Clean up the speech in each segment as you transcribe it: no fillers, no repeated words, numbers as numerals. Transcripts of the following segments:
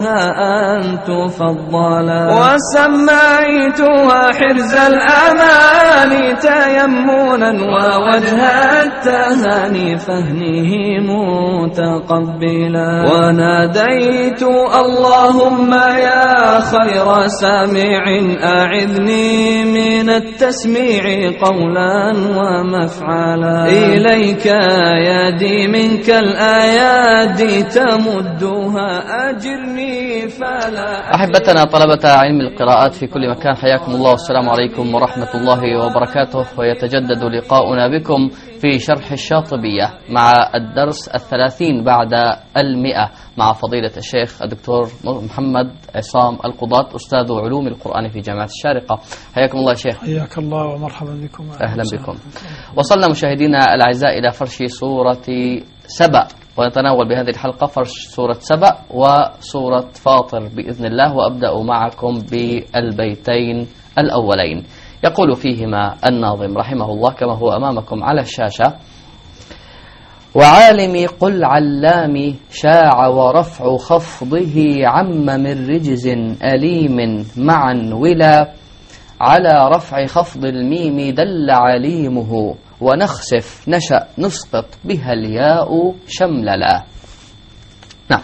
أن تفضلا، وسميتها حرز الأمان تيمنا ووجه التهاني فهنه متقبلا، وناديت اللهم يا خير سامع أعذني من التسميع قولا ومفعلا، إليك يدي منك الآيات تمدها أجرني فلا. أحبتنا طلبة علم القراءات في كل مكان، حياكم الله والسلام عليكم ورحمة الله وبركاته، ويتجدد لقاؤنا بكم في شرح الشاطبية مع الدرس 30 بعد 100 مع فضيلة الشيخ الدكتور محمد عصام القضاة أستاذ علوم القرآن في جامعة الشارقة. حياكم الله يا شيخ. حياك الله ومرحبا بكم. أهلا بكم. وصلنا مشاهدينا الأعزاء إلى فرش سورة سبأ، ونتناول بهذه الحلقة فرش سورة سبأ وسورة فاطر بإذن الله، وأبدأ معكم بالبيتين الأولين. يقول فيهما الناظم رحمه الله كما هو أمامكم على الشاشة: وعالم قل علام شاع ورفع خفضه عم من رجز أليم معا ولا، على رفع خفض الميم دل عليمه، ونخسف نشأ نسقط بها الياء شمللا. نعم.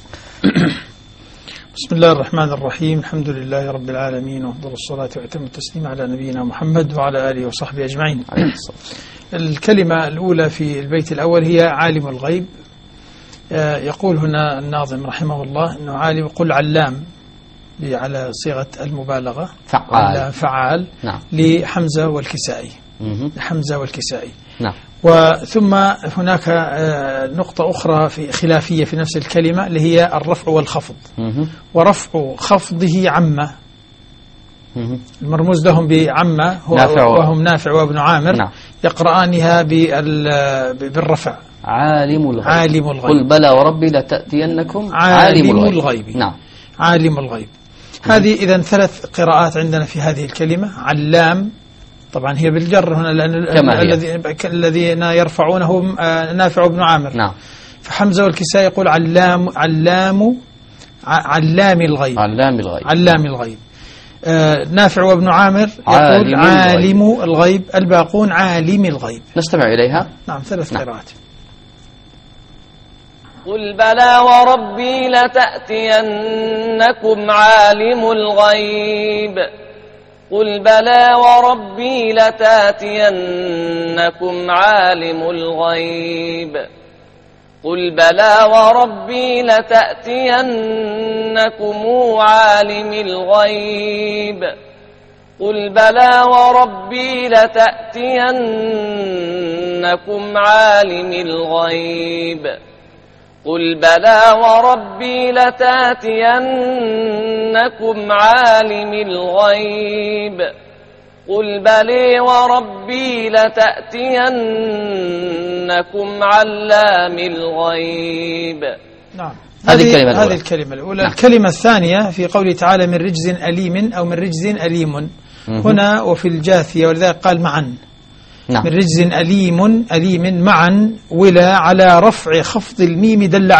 بسم الله الرحمن الرحيم، الحمد لله رب العالمين، وأفضل الصلاة وأتم التسليم على نبينا محمد وعلى آله وصحبه أجمعين. الكلمة الأولى في البيت الأول هي عالم الغيب. يقول هنا الناظم رحمه الله أنه عالم قل علام على صيغة المبالغة فعال نعم. لحمزة والكسائي. حمزة والكسائي. نعم. وثم هناك نقطة أخرى في خلافية في نفس الكلمة اللي هي الرفع والخفض. ورفع خفضه عمة، المرموز لهم بعمة وهم نافع وابن عامر. نعم. يقرآنها بالرفع عالم الغيب. عالم الغيب. قل بلى وربي لتأتينكم عالم الغيب. نعم. عالم الغيب. هذه إذن 3 قراءات عندنا في هذه الكلمة. علام طبعا هي بالجر هنا لأن الذين يرفعونه نافع وابن عامر. نعم. فحمزة والكسائي يقول علام الغيب. علام الغيب. نافع وابن عامر يقول عالم الغيب. الباقون عالم الغيب. نستمع إليها. نعم 3 قراءات. قل بلى وربي لتأتينكم عالم الغيب. قل بلى وربي لتأتينكم عالم الغيب. قل بلى وربي لتأتينكم عالم الغيب. قل بلى وربي لتأتينكم عالم الغيب. قل بلى وربي لتأتينكم عالم الغيب. قل بلى وربي لتأتينكم علام الغيب. نعم. هذه الكلمة الأولى. نعم. الكلمة الثانية في قوله تعالى من رجز أليم أو من رجز أليم هنا وفي الجاثية، ولذلك قال معا. نعم. من رجز أليم معا ولا، على رفع خفض الميم دل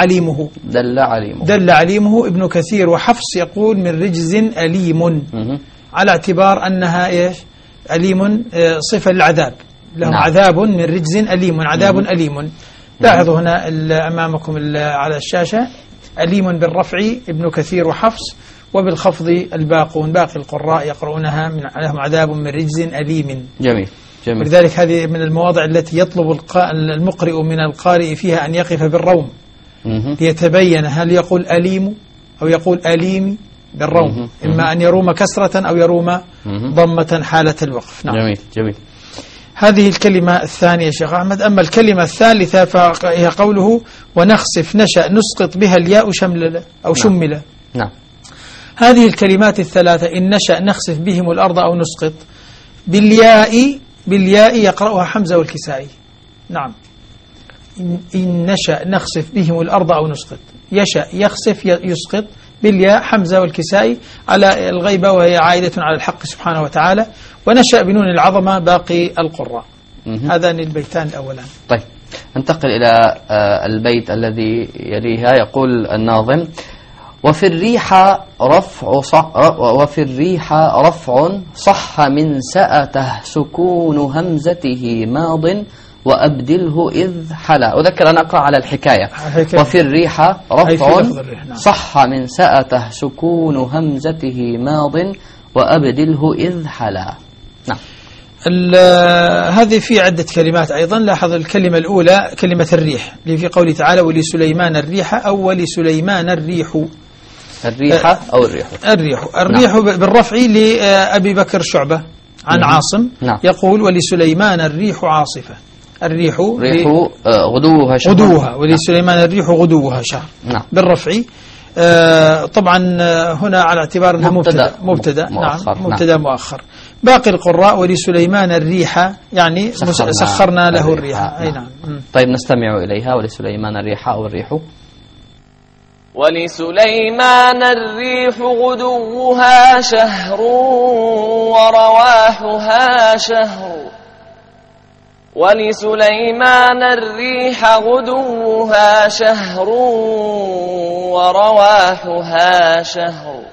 عليمه. ابن كثير وحفص يقول من رجز أليم على اعتبار أنها إيش؟ أليم صفة للعذاب، لهم نعم. عذاب من رجز أليم، عذاب أليم. لاحظوا هنا أمامكم على الشاشة أليم بالرفع ابن كثير وحفص، وبالخفض الباقون باقي القراء يقرؤونها لهم عذاب من رجز أليم. جميل. ولذلك هذه من المواضع التي يطلب المقرئ من القارئ فيها أن يقف بالروم ليتبين هل يقول أليم أو يقول أليم بالروم، إما أن يروم كسرة أو يروم ضمة حالة الوقف. نعم. جميل. هذه الكلمة الثانية شيخ أحمد. أما الكلمة الثالثة فهي قوله ونخسف نشأ نسقط بها الياء شملة أو شملة. نعم. هذه الكلمات الثلاثة إن نشأ نخسف بهم الأرض أو نسقط بالياء يقرأها حمزة والكسائي. نعم. إن نشأ نخسف بهم الأرض أو نسقط، يشأ يخسف يسقط بالياء حمزة والكسائي على الغيبة، وهي عائدة على الحق سبحانه وتعالى. ونشأ بنون العظمة باقي القراء. هذان البيتان الأولان. طيب ننتقل إلى البيت الذي يليها. يقول الناظم وفي الريح رفع صح من سأته سكون همزته ماض وأبدله إذ حلا. أذكر أن أقرأ على الحكاية. وفي الريح رفع صح من سأته سكون همزته ماض وأبدله إذ حلا. نعم. هذه في عدة كلمات أيضا. لاحظ الكلمة الأولى كلمة الريح اللي في قوله تعالى ولسليمان الريح أو ولسليمان الريح. الريح أو الريح. الريح نعم. بالرفع لأبي بكر شعبة عن عاصم نعم. يقول ولسليمان الريح عاصفة. الريح غدوها شهر. غدوها ولسليمان نعم. الريح غدوها شهر نعم. بالرفع. طبعا هنا على اعتبار أنها مبتدا نعم مبتدا مؤخر. باقي القراء ولسليمان الريح يعني سخرنا له الريح. أي نعم. طيب نستمع إليها. ولسليمان الريح أو الريح. ولسليمان الريح غدوها شهر ورواحها شهر. ولسليمان الريح غدوها شهر ورواحها شهر.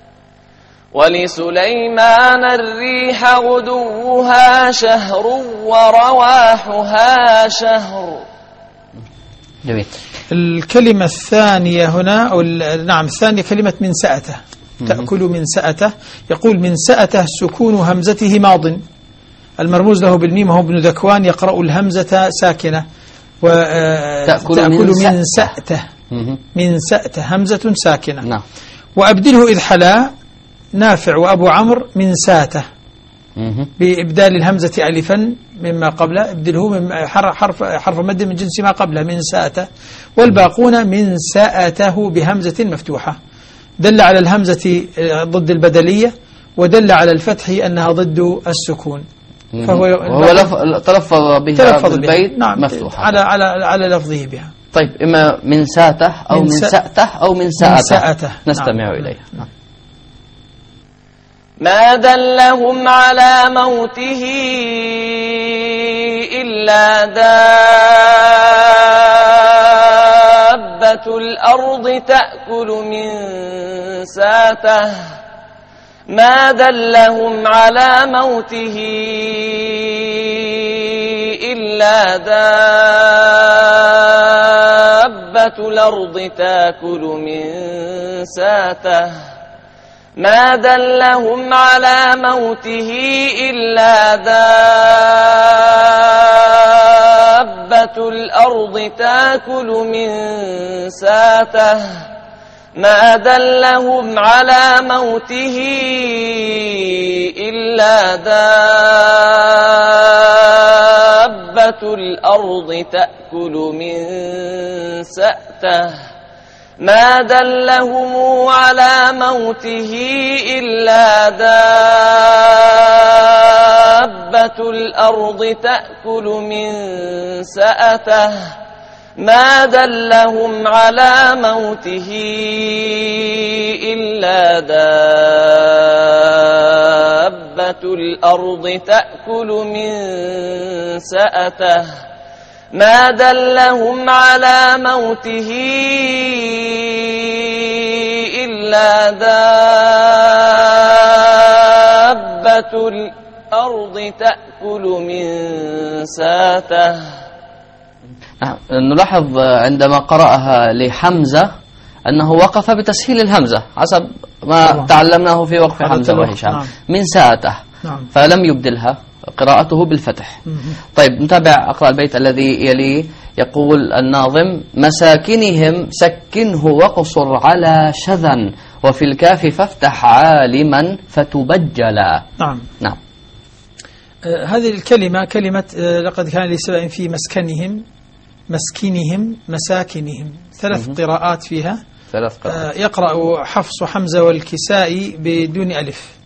ولسليمان الريح غدوها شهر ورواحها شهر. جميل. الكلمة الثانية هنا أو نعم الثانية كلمة من سأته. تأكل من سأته. يقول من سأته سكون همزته ماض. المرموز له بالميم هو ابن ذكوان يقرأ الهمزة ساكنة. تأكل من سأته. من سأته همزة ساكنة نعم. وأبدله إذ حلا نافع وأبو عمرو من ساته بإبدال الهمزة ألفا مما قبله ابدله من حرف مد من جنس ما قبله من ساته. والباقون من ساته بهمزة مفتوحة. دل على الهمزة ضد البدلية ودل على الفتح أنها ضد السكون. فهو تلفظ بها بالبيت نعم مفتوحة على لفظه بها. طيب إما من ساته أو من سأته أو من ساءته. نستمع نعم. إليه نعم. ما دلهم على موته إلا دابة الأرض تأكل من ساته. ما دلهم على موته إلا دابة الأرض تأكل من ساته. ما دلهم على موته إلا دابة الأرض تأكل من ساته. ما دلهم على موته إلا دابة الأرض تأكل من سأته. ما دلهم على موته إلا دابة الأرض تأكل من سأته. ما دلهم على موته إلا دابة الأرض تأكل من سأته. ما دلهم على موته إلا دابة الأرض تأكل من ساته. نلاحظ عندما قرأها لحمزة أنه وقف بتسهيل الهمزة حسب ما تعلمناه في وقف حمزة وهشام من ساته فلم يبدلها قراءته بالفتح. طيب نتابع. أقرأ البيت الذي يليه. يقول الناظم مساكنهم سكنه واقصر على شذا وفي الكاف فافتح عالما فتبجلا. نعم. هذه الكلمة كلمة لقد كان لسبأ في مسكنهم مساكنهم. ثلاث قراءات فيها. يقرأ حفص وحمزة والكسائي بدون ألف.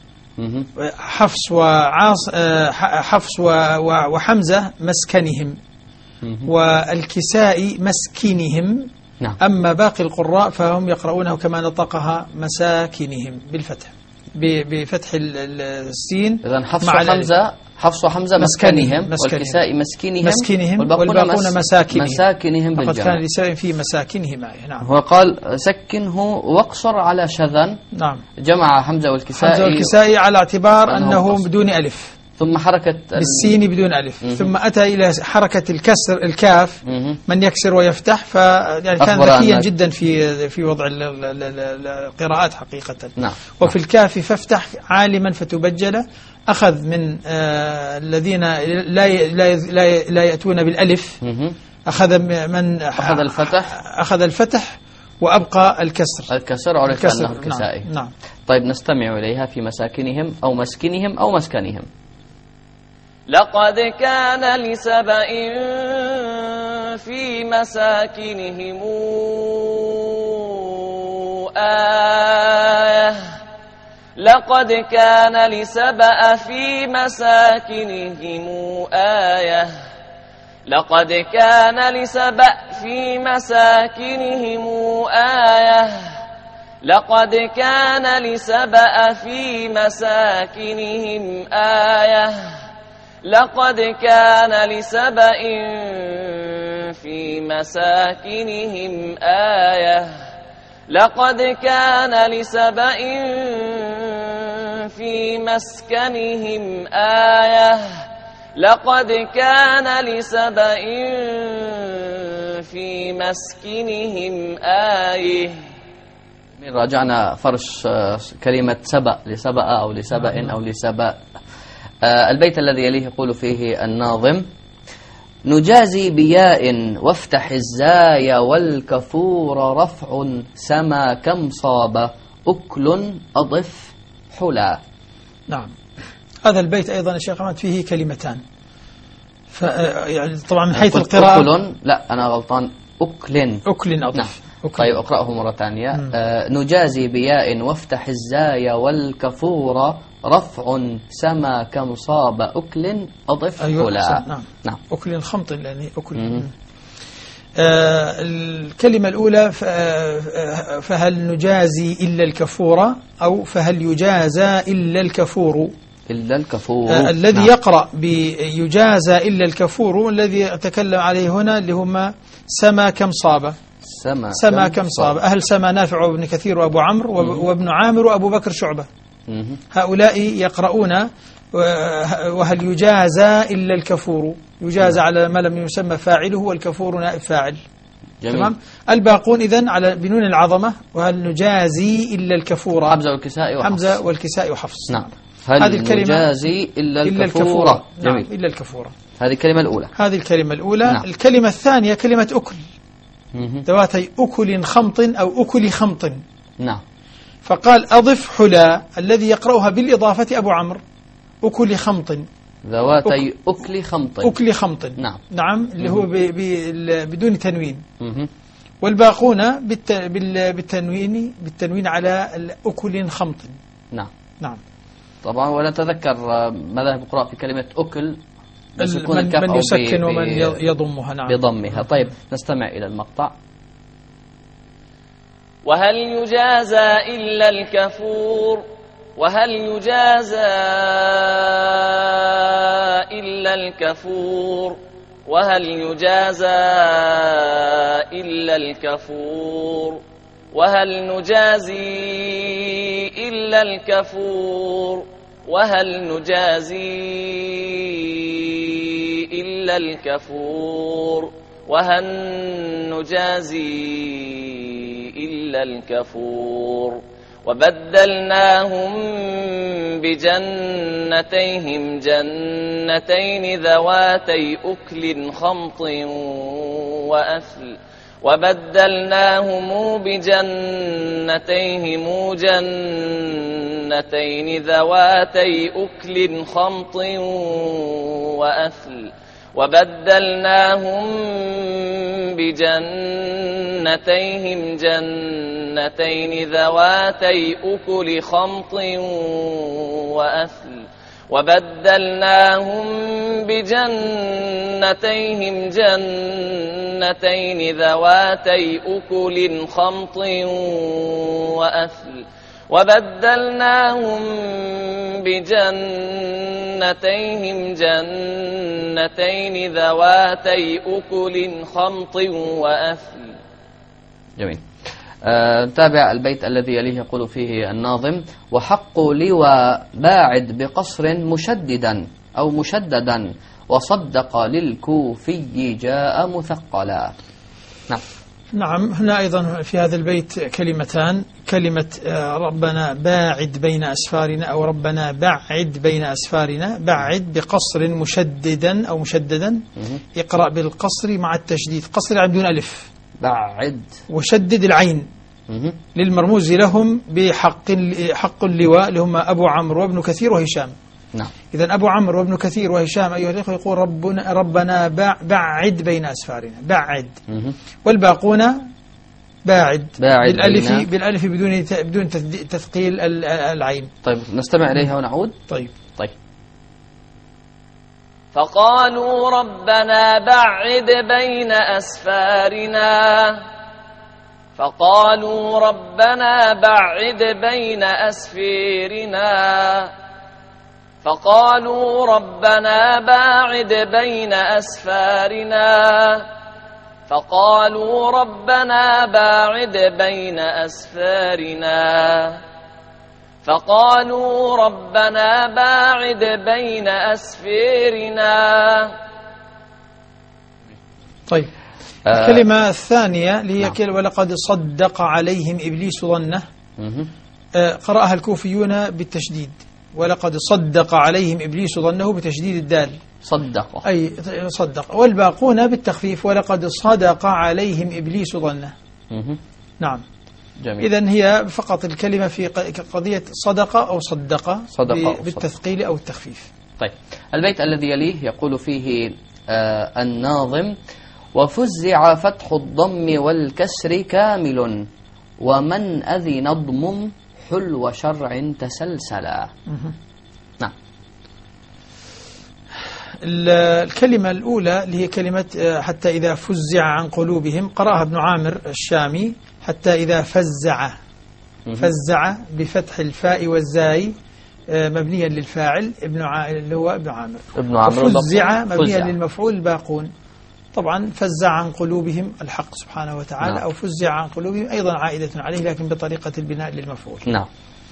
حفص وحمزة مسكنهم والكسائي مسكنهم نعم. أما باقي القراء فهم يقرؤونه كما نطقها مساكنهم بالفتح. بفتح السين. إذن حفص وحمزة مسكنهم، والكسائي مسكنهم والباقون مساكنهم فقد بالجمع. كان لسبب في مساكنهم. نعم. هو قال سكنه واقصر على شذا. نعم. جمع حمزة والكسائي على اعتبار أنه بدون ألف، ثم حركة بالسين بدون ألف، ثم أتى إلى حركة الكسر الكاف من يكسر ويفتح، يعني كان ذكيا جدا في وضع القراءات حقيقة. نعم. وفي الكاف فافتح عالما فتبجل، أخذ من الذين لا يأتون بالألف، أخذ الفتح وأبقى الكسر عرف أنه الكسائي. نعم. طيب نستمع إليها في مساكنهم أو مسكنهم أو مسكنهم. لقد كان لسبإ في مساكنهم آية. لقد كان لسبأ في مساكنهم آية. لقد كان لسبأ في مساكنهم آية. لقد كان لسبأ في مساكنهم آية. لقد كان لسبأ في مساكنهم آية. لقد كان لسبأ في مسكنهم آية. لقد كان لسبأ في مسكنهم آية. راجعنا فرش كلمة سبأ لسبأ أو لسبأ أو لسبأ. البيت الذي يليه يقول فيه الناظم: نجازي بياء وافتح الزاي والكفور رفع سما كم صاب أكل أضف حلا. نعم. هذا البيت أيضا الشيخ أحمد فيه كلمتان، يعني طبعا من حيث القراءة أكل، لا أنا غلطان، أكل أضف. نعم. طيب أقرأه مرة ثانية. نجازي بياء وافتح الزاي والكفور رفع سما كم صاب أكل أضف حلا. نعم. أكل خمط، يعني أكل. الكلمة الأولى فهل نجازي إلا الكفور، أو فهل يجازى إلا الكفور. الذي يقرأ بيجازى إلا الكفور الذي أتكلم عليه هنا اللي هم سما كم صاب. سما كم صاب. أهل سما نافع وابن كثير وأبو عمرو وابن عامر وأبو بكر شعبة. هؤلاء يقرؤون وهل يجازى إلا الكفور، يجازى على ما لم يسمى فاعله والكفور نائب فاعل. تمام. الباقون إذن على بنون العظمة وهل نجازي إلا الكفور. حمزة والكسائي وحفص. نعم. هل نجازي إلا الكفور. نعم. إلا الكفور. هذه الكلمة الأولى. نعم. الكلمة الثانية كلمة أكل، ذواتي أكل خمط أو أكل خمط. نعم. فقال أضف حلا، الذي يقرأها بالإضافة أبو عمرو، أكل خمط، ذواتي أكل خمط. نعم. اللي هو بدون تنوين. والباقون بالتنوين على أكل خمط. نعم. طبعا ولا تذكر ماذا يقرأ في كلمة أكل، بس يكون الكاف من يسكن ومن يضمها. نعم. بضمها. طيب نستمع إلى المقطع. وهل يجازى إلا الكفور. وهل يجازى إلا الكفور. وهل يجازى إلا الكفور. وهل نجازي إلا الكفور. وهل نجازي إلا الكفور. وهل نجازي إلا الكفور. وبدلناهم بجنتيهم جنتين ذواتي أكل خمط وأثل. وبدلناهم بجنتيهم جنتين ذواتي أكل خمط وأثل. وبدلناهم بجنتيهم جنتين ذواتي أكل خمط وأثل. وبدلناهم بجنتيهم جنتين ذواتي أكل خمط وأثل. وبدلناهم بجنتيهم جنتين ذواتي أكل خمط وأثل. جميل. تابع البيت الذي يليه يقول فيه الناظم: وحق لواء باعد بقصر مشددا أو مشددا وصدق للكوفي جاء مثقلا. نعم. نعم. هنا أيضا في هذا البيت كلمتان، كلمة ربنا باعد بين أسفارنا أو ربنا بعد بين أسفارنا. بعد بقصر مشددا أو مشددا، اقرأ بالقصر مع التشديد، قصر يعني بدون ألف، بعد، وشدد العين للمرموز لهم بحق اللواء اللي هم أبو عمرو وابن كثير وهشام. نعم. إذن أبو عمرو وابن كثير وهشام أيها الأخوة يقول ربنا بعد بين أسفارنا، بعد. والباقون باعد بالألف بدون تثقيل العين. طيب نستمع إليها ونعود. طيب. فقالوا ربنا بعد بين أسفارنا، فقالوا ربنا بعد بين أسفارنا، فقالوا ربنا باعد بين أسفارنا، فقالوا ربنا باعد بين أسفارنا، فقالوا ربنا باعد بين أسفارنا. طيب. الكلمة الثانية اللي هي ولقد صدق عليهم إبليس ظنه، قرأها الكوفيون بالتشديد، ولقد صدق عليهم إبليس ظنه بتشديد الدال، صدق أي صدق. والباقون بالتخفيف ولقد صدق عليهم إبليس ظنه. نعم. جميل. إذن هي فقط الكلمة في قضية صدق أو صدق بالتثقيل أو التخفيف. طيب. البيت الذي يليه يقول فيه الناظم: وفزع فتح الضم والكسر كامل ومن أذن اضمم حلو شرع تسلسلا. نعم. الكلمة الأولى اللي هي كلمة حتى إذا فزع عن قلوبهم، قرأها ابن عامر الشامي حتى إذا فزع. فزع بفتح الفاء والزاي مبنيا للفاعل اللي هو ابن عامر. وفزع مبنيا للمفعول الباقون. طبعا فزع عن قلوبهم الحق سبحانه وتعالى. نعم. أو فزع عن قلوبهم أيضا عائدة عليه لكن بطريقة البناء للمفعول. نعم.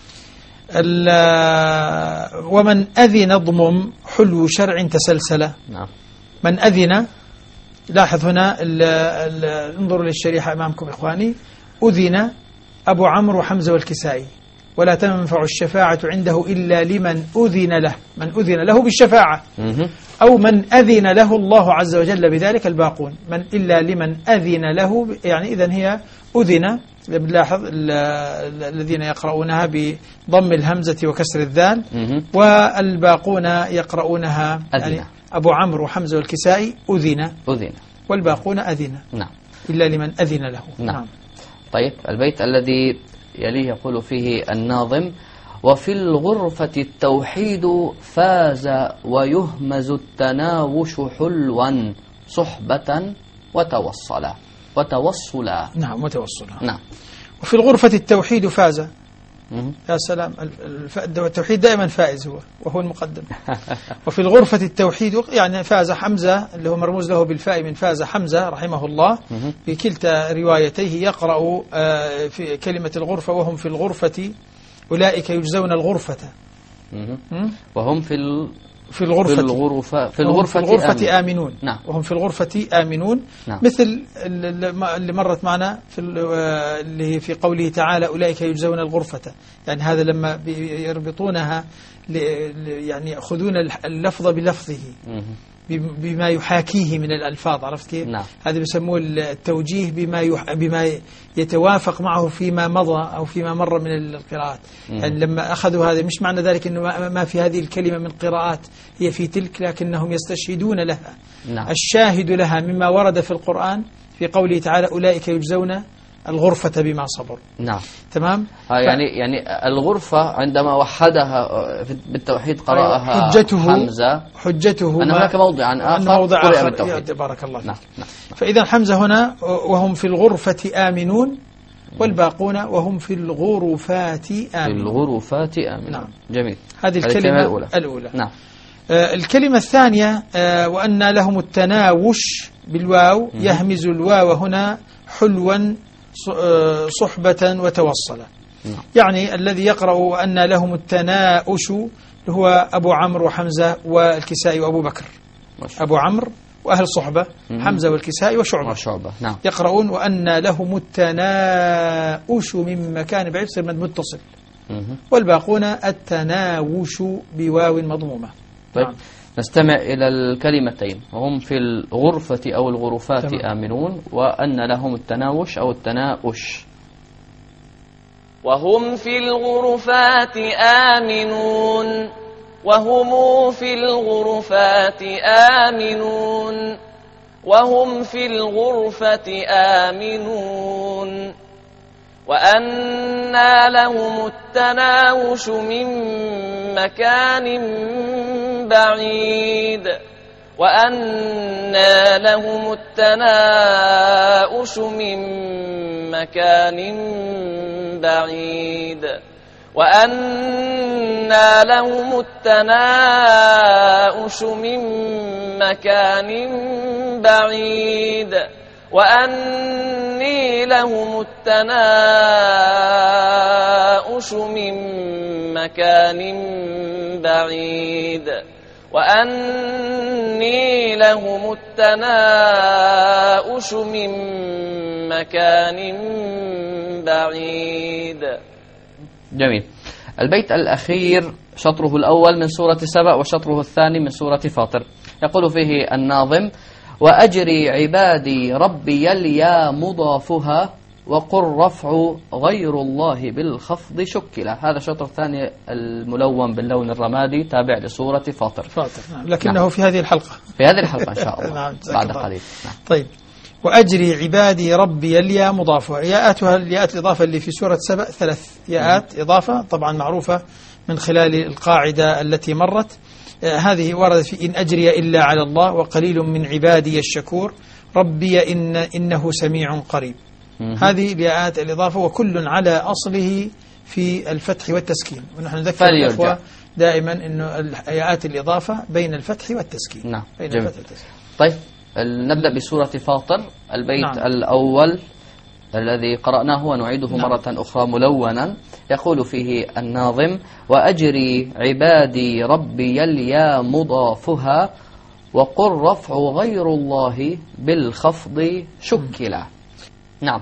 ومن أذن ضمم حلو شرع تسلسل. نعم. من أذن، لاحظ هنا انظروا للشريحة أمامكم إخواني، أذن أبو عمرو وحمزة والكسائي، ولا تنفع الشفاعة عنده إلا لمن أذن له، من أذن له بالشفاعة، أو من أذن له الله عز وجل بذلك الباقون، من إلا لمن أذن له، يعني إذن هي أذن. بنلاحظ الذين يقرؤونها بضم الهمزة وكسر الذال، والباقون يقرؤونها يعني أبو عمرو وحمزة والكسائي أذن، والباقون أذن. نعم. إلا لمن أذن له. نعم. طيب. البيت الذي يليه يقول فيه الناظم: وفي الغرفة التوحيد فاز ويهمز التناوش حلوا صحبة وتوصلا. نعم. وتوصلا. نعم. وفي الغرفة التوحيد فاز. يا سلام، التوحيد دائما فائز هو وهو المقدم. وفي الغرفة التوحيد يعني فاز حمزة اللي هو مرموز له بالفاء من فاز حمزة رحمه الله في كلتا روايتيه يقرأ في كلمة الغرفة وهم في الغرفة أولئك يجزون الغرفة، وهم في الغرفة آمنون. نعم. وهم في الغرفة آمنون. نعم. مثل اللي مرت معنا اللي في قوله تعالى أولئك يجزون الغرفة، يعني هذا لما يربطونها يعني يأخذون اللفظ بلفظه بما يحاكيه من الألفاظ، عرفت كيف؟ نعم. هذا بيسموه التوجيه بما يتوافق معه فيما مضى أو فيما مر من القراءات. يعني لما أخذوا هذا مش معنى ذلك أنه ما في هذه الكلمة من قراءات هي في تلك، لكنهم يستشهدون لها. نعم. الشاهد لها مما ورد في القرآن في قوله تعالى أولئك يجزون الغرفة بما صبروا. نعم. تمام. يعني الغرفة عندما وحدها بالتوحيد قرأها حجته أن هناك موضعا آخر بارك الله فيك. نعم. فإذا حمزة هنا وهم في الغرفة آمنون والباقون وهم في الغرفات آمنون. في الغرفات آمنون. نعم. جميل. هذه الكلمة الأولى. نعم. الكلمة الثانية وأن لهم التناوش بالواو، يهمز الواو هنا حلوا صحبة وتوصلا. يعني الذي يقرأ وأن لهم التناوش هو أبو عمرو وحمزة والكسائي وأبو بكر. أبو عمرو وأهل صحبة حمزة والكسائي وشعبة. نعم. يقرؤون وأن لهم التناوش من مكان بعيد، يصير مد متصل. والباقون التناوش بواو مضمومة. طيب. نعم. نستمع إلى الكلمتين، وهم في الغرفة أو الغرفات آمنون، وأن لهم التناوش أو التناوش. وهم في الغرفات آمنون، وهم في الغرفات آمنون، وهم في الغرفة آمنون. وأنى لهم التناوش من مكان بعيد، وأنى لهم التناوش من مكان بعيد، وأنى لهم التناوش من مكان بعيد، وأني لهم التناوش من مكان بعيد، وأني لهم التناوش من مكان بعيد. جميل. البيت الأخير شطره الأول من سورة سبأ وشطره الثاني من سورة فاطر. يقول فيه الناظم: وأجري عبادي ربي اليا مضافها، وقل رفع غير الله بالخفض شكلا. هذا الشطر الثاني الملون باللون الرمادي تابع لسورة فاطر. نعم. لكنه نعم. في هذه الحلقة إن شاء الله. نعم. بعد قليل. نعم. طيب. وأجري عبادي ربي اليا مضافها، ياءاتها الياءات الإضافة اللي في سورة سبأ 3 ياءات إضافة طبعا معروفة من خلال القاعدة التي مرت. هذه وردت في إن أجري إلا على الله، وقليل من عبادي الشكور، ربي إنه سميع قريب. هذه الياءات الإضافة، وكل على أصله في الفتح والتسكين. ونحن نذكر الأخوة دائما أنه الياءات الإضافة بين الفتح والتسكين. نعم. بين الفتح والتسكين. طيب، نبدأ بسورة فاطر. البيت نعم. الأول الذي قرأناه ونعيده نعم. مرة أخرى ملونا. يقول فيه الناظم: وأجري عبادي ربي اليا مضافها، وقل رفع غير الله بالخفض شكلا. نعم.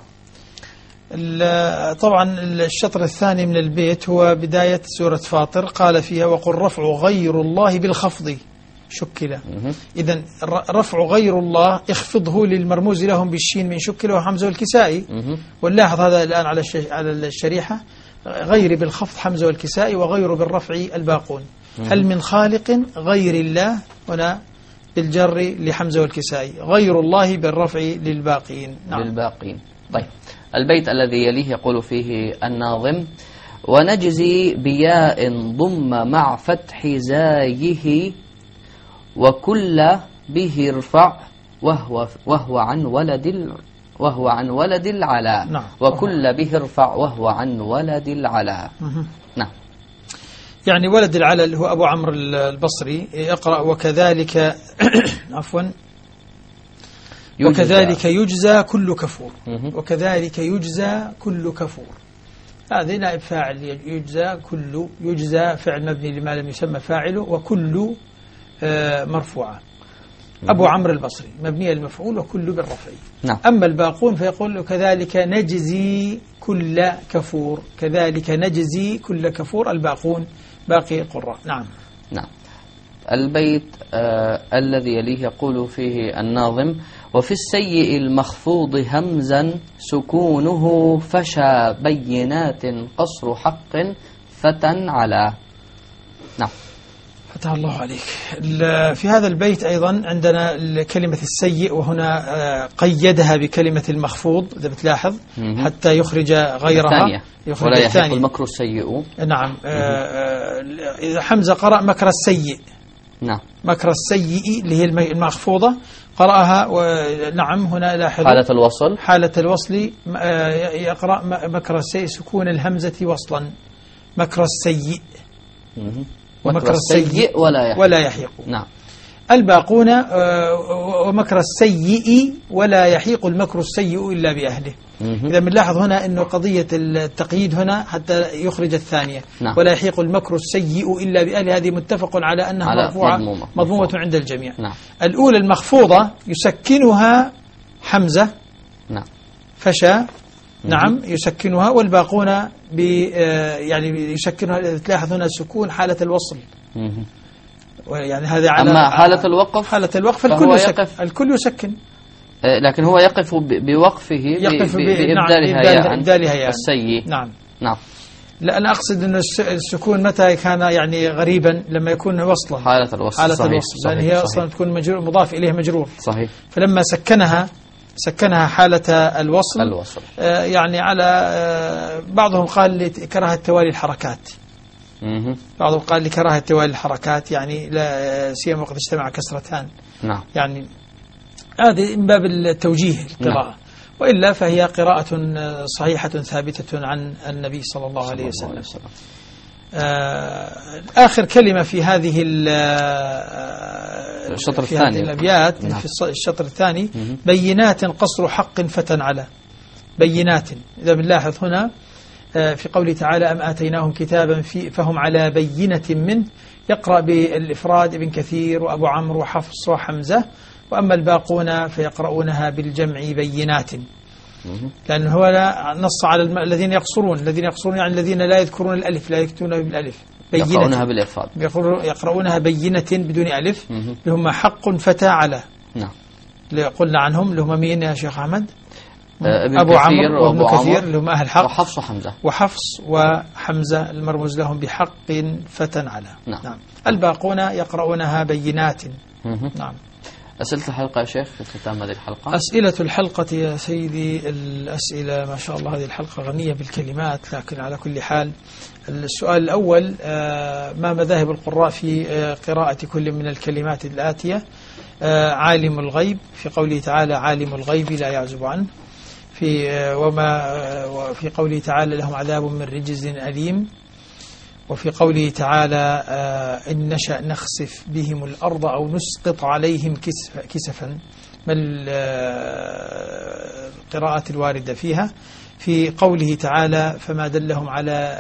طبعا الشطر الثاني من البيت هو بداية سورة فاطر، قال فيها: وقل رفع غير الله بالخفض شكلا. إذن رفع غير الله اخفضه للمرموز لهم بالشين من شكل وحمزة والكسائي. ونلاحظ هذا الآن على الشريحة: غير بالخفض حمزة والكسائي، وغير بالرفع الباقون. هل من خالق غير الله؟ هنا بالجر لحمزة والكسائي، غير الله بالرفع للباقين. نعم. للباقين. طيب، البيت الذي يليه يقول فيه الناظم: ونجزي بياء ضم مع فتح زايه، وكل به ارفع وهو عن ولد العلا. نعم. وكل به ارفع وهو عن ولد العلا. نعم. يعني ولد العلا اللي هو أبو عمرو البصري يقرأ: وكذلك عفوا وكذلك يجزى كل كفور. وكذلك يجزى كل كفور، هذه نائب فاعل. يجزى فعل مبني لما لم يسمى فاعله، وكل مرفوعة. أبو عمرو البصري مبني المفعول، وكل بالرفع. نعم. أما الباقون فيقول: كذلك نجزي كل كفور. كذلك نجزي كل كفور، الباقون باقي قراء. نعم. نعم. البيت الذي يليه يقول فيه الناظم: وفي السيء المخفوض همزا سكونه فشى بينات قصر حق فتى على. نعم. فتح الله عليك. في هذا البيت أيضا عندنا كلمة السيء، وهنا قيدها بكلمة المخفوض إذا بتلاحظ حتى يخرج غيرها. ولا يحق المكر السيء. نعم. إذا حمزة قرأ مكر السيء نعم. مكر السيء اللي هي المخفوضة قرأها. نعم هنا لاحظوا حالة الوصل يقرأ مكر السيء سكون الهمزة وصلا، مكر السيء ومكر السيء ولا يحيق. نعم. الباقون ومكر السيء ولا يحيق المكر السيء إلا بأهله. إذا بنلاحظ هنا أنه قضية التقييد هنا حتى يخرج الثانية. نعم. ولا يحيق المكر السيء إلا بأهله، هذه متفق على أنها مرفوعة مضمومة عند الجميع. نعم. الأولى المخفوضة يسكنها حمزة. نعم. فشى. نعم يسكنها، والباقون يعني يسكنها. تلاحظ هنا السكون حالة الوصل. يعني هذا على أما حالة الوقف الكل يسكن. لكن هو يقف بوقفه بإبدالها يعني السيء. نعم. نعم. لا أنا أقصد أن السكون متى كان يعني غريبا لما يكون وصلا، حالة الوصل صحيح. لأن هي أصلا تكون مجرور مضاف إليه مجرور صحيح. فلما سكنها حالة الوصل. يعني على بعضهم قال لكراهة توالي الحركات. بعضهم قال لكراهة توالي الحركات، يعني لا سيما وقت اجتمع كسرتان. نعم. يعني هذه من باب التوجيه القراءة. نعم. وإلا فهي قراءة صحيحة ثابتة عن النبي صلى الله عليه وسلم. آخر كلمة في هذه الشطر الثاني الأبيات. نعم. في الشطر الثاني بينات قصر حق فتن على بينات. إذا بنلاحظ هنا في قوله تعالى أم آتيناهم كتابا فهم على بينة منه، يقرأ بالإفراد ابن كثير وأبو عمرو وحفص وحمزة، وأما الباقون فيقرؤونها بالجمع بينات، لأنه هو نص على الذين يقصرون يعني الذين لا يذكرون الألف، لا يكتبون بالألف. يقرؤونها بالإفراد، يقرؤونها بينة بدون ألف. لهم حق فتى على. نعم. قلنا عنهم لهم مين يا شيخ أحمد؟ أبو عمرو وابن كثير لهم أهل حق، وحفص وحمزة المرموز لهم بحق فتى على. نعم. الباقون يقرؤونها بينات. نعم. أسئلة الحلقة يا شيخ في ختام هذه الحلقة. أسئلة الحلقة يا سيدي، الأسئلة ما شاء الله هذه الحلقة غنية بالكلمات، لكن على كل حال السؤال الأول ما مذاهب القراء في قراءة كل من الكلمات الآتية؟ عالم الغيب في قوله تعالى عالم الغيب لا يعزب عنه، وفي قوله تعالى لهم عذاب من رجز أليم، وفي قوله تعالى إن نشأ نخسف بهم الأرض أو نسقط عليهم كسفا، ما القراءات الواردة فيها. في قوله تعالى فما دلهم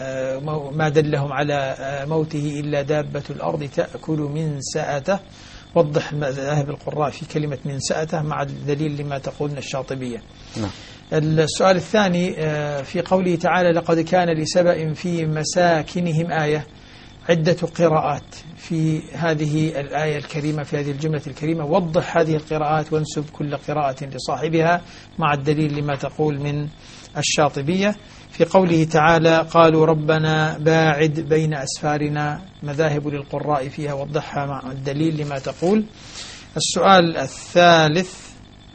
على موته إلا دابة الأرض تأكل من سأته، وضح مذاهب القراء في كلمة من سأته مع الدليل لما تقولنا الشاطبية. نعم. السؤال الثاني في قوله تعالى لقد كان لسبأ في مساكنهم آية، عدة قراءات في هذه الآية الكريمة، في هذه الجملة الكريمة، وضح هذه القراءات وانسب كل قراءة لصاحبها مع الدليل لما تقول من الشاطبية. في قوله تعالى قالوا ربنا باعد بين أسفارنا، مذاهب للقراء فيها وضحها مع الدليل لما تقول. السؤال الثالث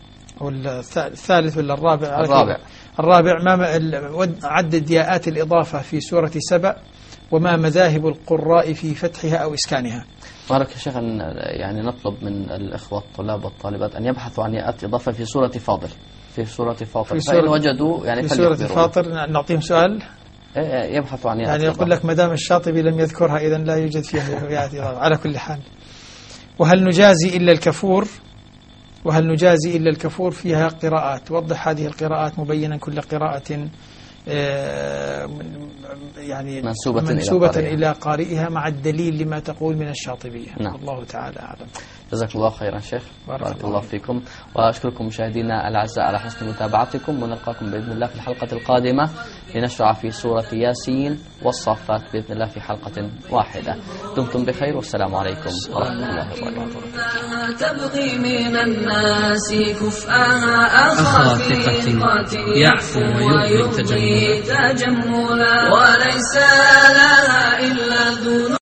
ولا الرابع ما عدد ياءات الإضافة في سورة سبأ، وما مذاهب القراء في فتحها أو إسكانها. بارك يا شيخ، يعني نطلب من الإخوة الطلاب والطالبات أن يبحثوا عن ياءات إضافة في سورة فاطر، فإن وجدوا يعني في سورة فاطر نعطيهم سؤال يبحثوا عن ياءات يعني يقول لك ما دام الشاطبي لم يذكرها إذا لا يوجد فيها ياءات إضافة. على كل حال، وهل نجازي إلا الكفور فيها قراءات، وضح هذه القراءات مبينا كل قراءة يعني منسوبة إلى قارئها مع الدليل لما تقول من الشاطبية. نعم. الله تعالى أعلم. جزاك الله خيرا شيخ، بارك الله فيكم، وأشكركم مشاهدينا الأعزاء على حسن متابعتكم، ونلقاكم بإذن الله في الحلقة القادمة لنشرع في سورة ياسين والصافات بإذن الله في حلقة واحدة. دمتم بخير، والسلام عليكم ورحمة الله وبركاته. تبغي من الناس كفءها أخافتي يعفو ويبغي تجملا، وليس لها إلا ذنوب.